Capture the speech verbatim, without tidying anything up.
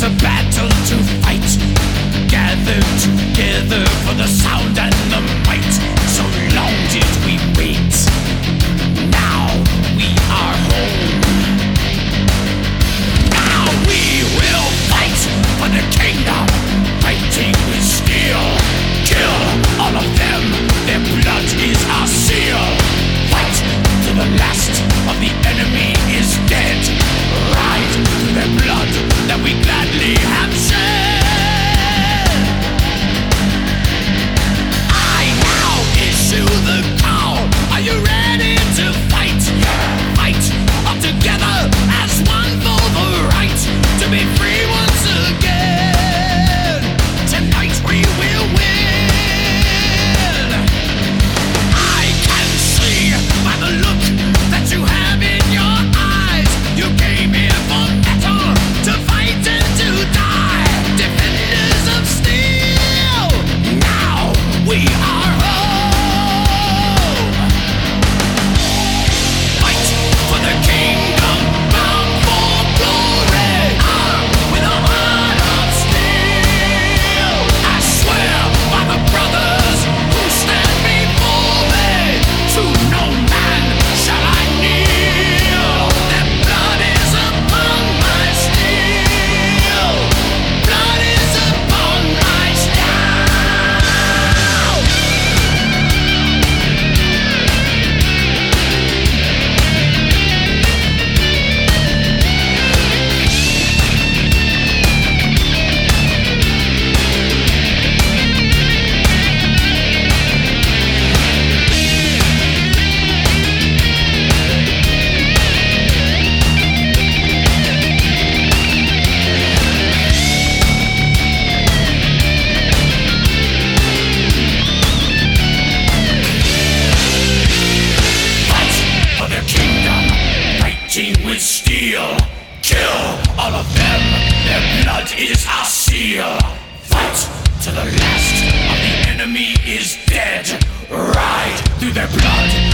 a battle to fight, gathered together for the sound and the might. So long did we wait, now we are home. Now we will fight for the kingdom, fighting with steel. Kill all of them, their blood is our seal. Fight to the last of the enemy is dead. Ride through their blood that we gladly have shed. I now issue the call. Are you ready to fight? Fight all together as one for the right to be free once again. Tonight we will win. I can see by the look that you have in your eyes, you came here for metal, to fight and to die. Defenders of steel, now we are home. Fight for the kingdom, bound for glory, armed with a heart of steel. I swear by the brothers who stand before me, to no man shall I kneel. Their blood is upon my steel. Blood is upon my steel. Fight for their kingdom, fighting with steel. Kill all of them, their blood is our seal. Fight till the last of the enemy is dead. Ride through their blood